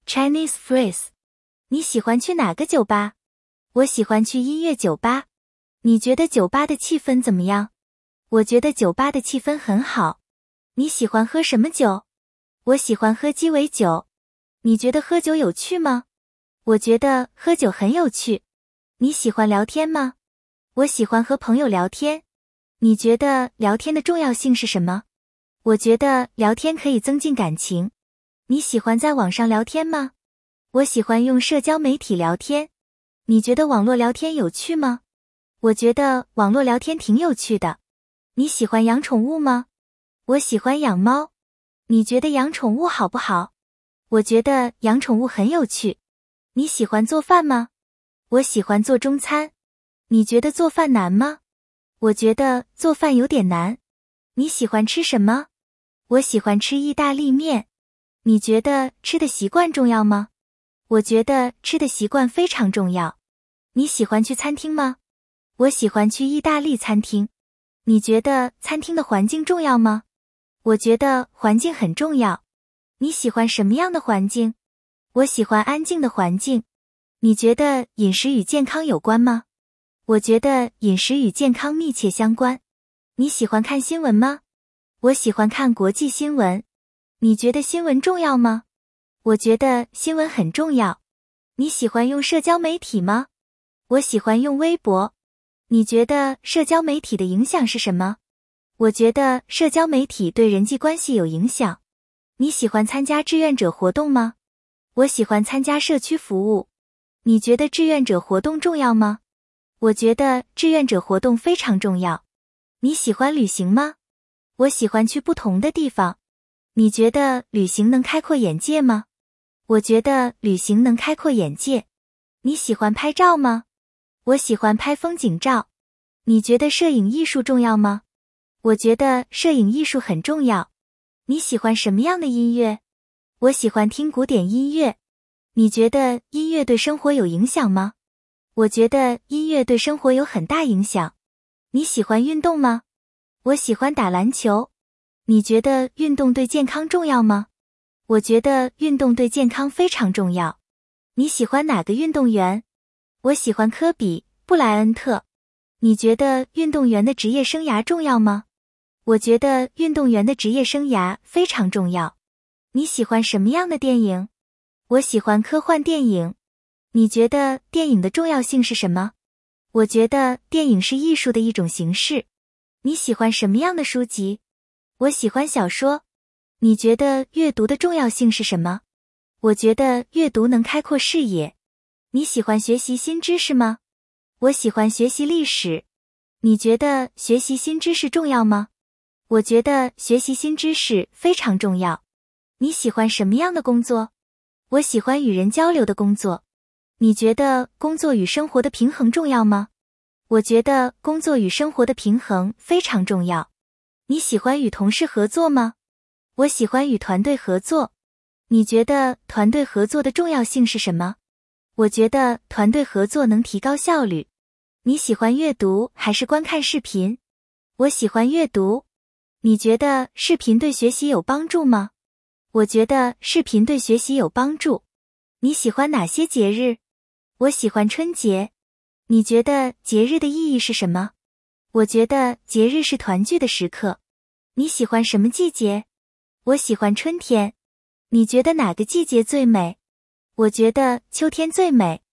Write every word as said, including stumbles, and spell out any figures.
Chinese phrase。你喜欢去哪个酒吧？我喜欢去音乐酒吧。你觉得酒吧的气氛怎么样？我觉得酒吧的气氛很好。你喜欢喝什么酒？我喜欢喝鸡尾酒。你觉得喝酒有趣吗？我觉得喝酒很有趣。你喜欢聊天吗？我喜欢和朋友聊天。你觉得聊天的重要性是什么？我觉得聊天可以增进感情。你喜欢在网上聊天吗？我喜欢用社交媒体聊天。你觉得网络聊天有趣吗？我觉得网络聊天挺有趣的。你喜欢养宠物吗？我喜欢养猫。你觉得养宠物好不好？我觉得养宠物很有趣。你喜欢做饭吗？我喜欢做中餐。你觉得做饭难吗？我觉得做饭有点难。你喜欢吃什么？我喜欢吃意大利面。你觉得吃的习惯重要吗？我觉得吃的习惯非常重要。你喜欢去餐厅吗？我喜欢去意大利餐厅。你觉得餐厅的环境重要吗？我觉得环境很重要。你喜欢什么样的环境？我喜欢安静的环境。你觉得饮食与健康有关吗？我觉得饮食与健康密切相关。你喜欢看新闻吗？我喜欢看国际新闻。你觉得新闻重要吗？我觉得新闻很重要。你喜欢用社交媒体吗？我喜欢用微博。你觉得社交媒体的影响是什么？我觉得社交媒体对人际关系有影响。你喜欢参加志愿者活动吗？我喜欢参加社区服务。你觉得志愿者活动重要吗？我觉得志愿者活动非常重要。你喜欢旅行吗？我喜欢去不同的地方。你觉得旅行能开阔眼界吗？我觉得旅行能开阔眼界。你喜欢拍照吗？我喜欢拍风景照。你觉得摄影艺术重要吗？我觉得摄影艺术很重要。你喜欢什么样的音乐？我喜欢听古典音乐。你觉得音乐对生活有影响吗？我觉得音乐对生活有很大影响。你喜欢运动吗？我喜欢打篮球。你觉得运动对健康重要吗？我觉得运动对健康非常重要。你喜欢哪个运动员？我喜欢科比·布莱恩特。你觉得运动员的职业生涯重要吗？我觉得运动员的职业生涯非常重要。你喜欢什么样的电影？我喜欢科幻电影。你觉得电影的重要性是什么？我觉得电影是艺术的一种形式。你喜欢什么样的书籍？我喜欢小说。你觉得阅读的重要性是什么？我觉得阅读能开阔视野。你喜欢学习新知识吗？我喜欢学习历史。你觉得学习新知识重要吗？我觉得学习新知识非常重要。你喜欢什么样的工作？我喜欢与人交流的工作。你觉得工作与生活的平衡重要吗？我觉得工作与生活的平衡非常重要。你喜欢与同事合作吗？我喜欢与团队合作。你觉得团队合作的重要性是什么？我觉得团队合作能提高效率。你喜欢阅读还是观看视频？我喜欢阅读。你觉得视频对学习有帮助吗？我觉得视频对学习有帮助。你喜欢哪些节日？我喜欢春节。你觉得节日的意义是什么？我觉得节日是团聚的时刻。你喜欢什么季节？我喜欢春天。你觉得哪个季节最美？我觉得秋天最美。